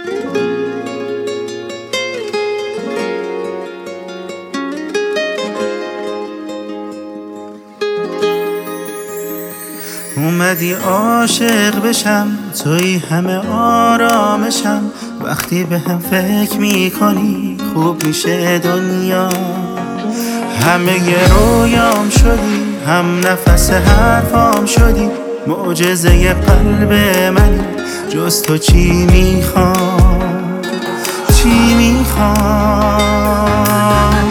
اومدی عاشق بشم، توی همه آرامشم. وقتی به هم فکر میکنی خوب میشه دنیا. همه رویام شدی، هم نفس حرفام شدی. معجزه قلب منی، جز تو چی میخوام، چی میخوام.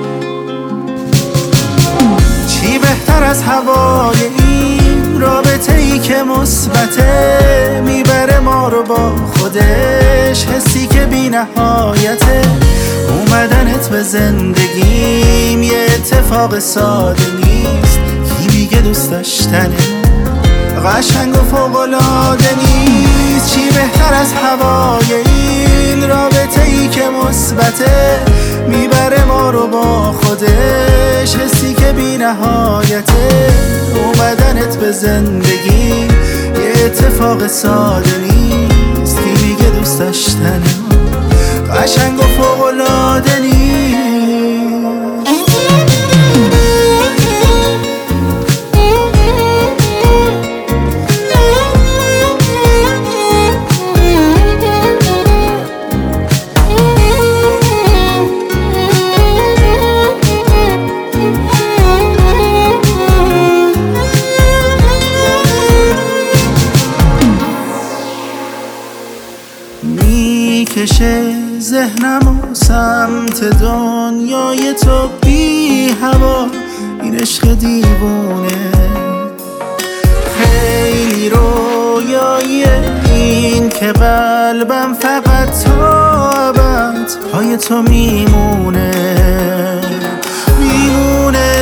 چی بهتر از هوای این رابطه ای که مثبته، میبره ما رو با خودش. حسی که بی نهایته، اومدنت به زندگیم یه اتفاق ساده نیست. کی میگه دوست داشتن قشنگ و فوق‌العاده نیست؟ چی بهتر از هوای این رابطه ای که مثبته، میبره ما رو با خودش. حسی که بی نهایته، اومدنت به زندگی یه اتفاق ساده نیست. کی میگه دوست داشتن قشنگ و فوق‌العاده نیست؟ میکشه ذهنمو سمت دنیای تو بی هوا. این عشق دیوونه خیلی رویاییه این که قلبم فقط تا ابد پای تو میمونه، میمونه.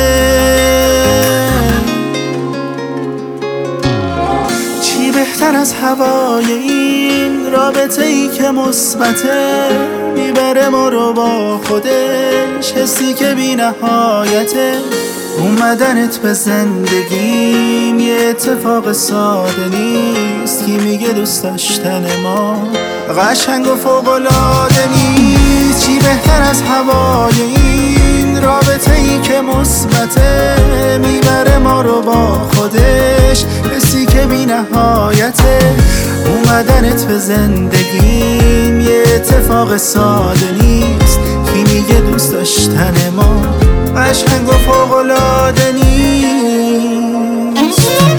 چی بهتر از هوای این رابطه ای که مثبته، میبره ما رو با خودش. حسی که بی نهایته، اومدنت به زندگیم یه اتفاق ساده نیست. کی میگه دوست داشتن ما قشنگ و فوق‌العاده نیست؟ چی بهتر از هوای این رابطه ای که مثبته، میبره ما رو با خودش. حسی که بی نهایته، اومدنت به زندگیم یه اتفاق ساده نیست. کی میگه دوست داشتن ما قشنگ و فوق‌العاده نیست؟